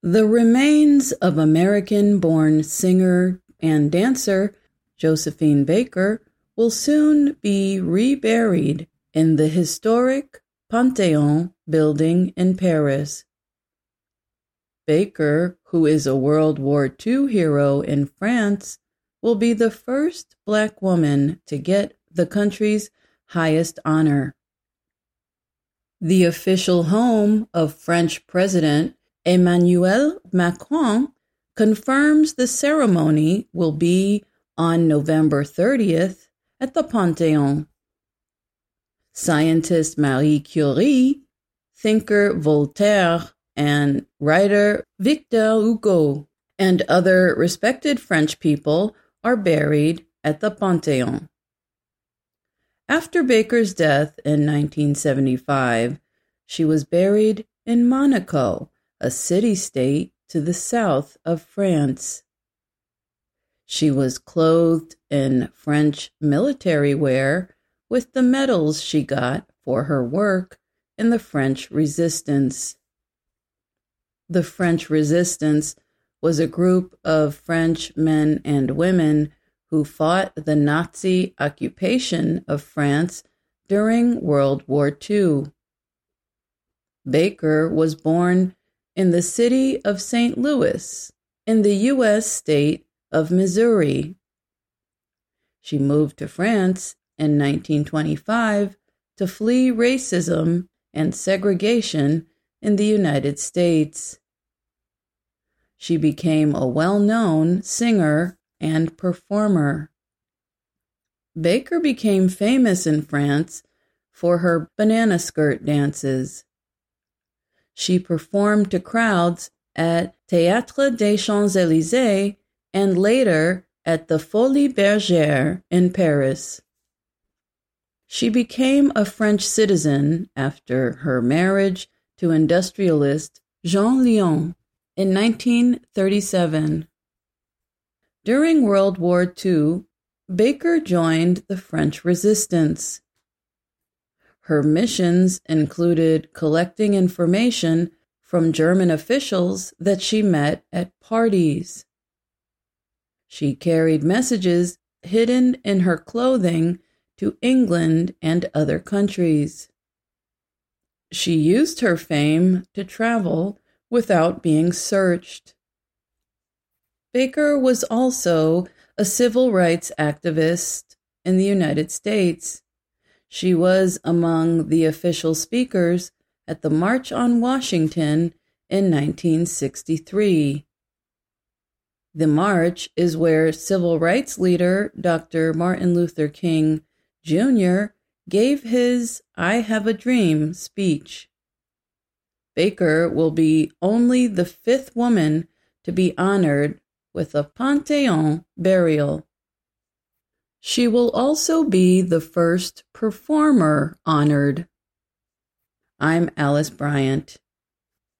The remains of American-born singer and dancer Josephine Baker will soon be reburied in the historic Panthéon building in Paris. Baker, who is a World War II hero in France, will be the first Black woman to get the country's highest honor. The official home of French President Emmanuel Macron confirms the ceremony will be on November 30th at the Panthéon. Scientist Marie Curie, thinker Voltaire, and writer Victor Hugo, and other respected French people are buried at the Panthéon. After Baker's death in 1975, she was buried in Monaco, a city-state to the south of France. She was clothed in French military wear with the medals she got for her work in the French Resistance. The French Resistance was a group of French men and women who fought the Nazi occupation of France during World War II. Baker was born in the city of St. Louis, in the U.S. state of Missouri. She moved to France in 1925 to flee racism and segregation in the United States. She became a well-known singer and performer. Baker became famous in France for her banana skirt dances. She performed to crowds at Théâtre des Champs-Élysées and later at the Folies Bergère in Paris. She became a French citizen after her marriage to industrialist Jean Lion in 1937. During World War II, Baker joined the French Resistance. Her missions included collecting information from German officials that she met at parties. She carried messages hidden in her clothing to England and other countries. She used her fame to travel without being searched. Baker was also a civil rights activist in the United States. She was among the official speakers at the March on Washington in 1963. The march is where civil rights leader Dr. Martin Luther King Jr. gave his "I Have a Dream" speech. Baker will be only the fifth woman to be honored with a Panthéon burial. She will also be the first performer honored. I'm Alice Bryant.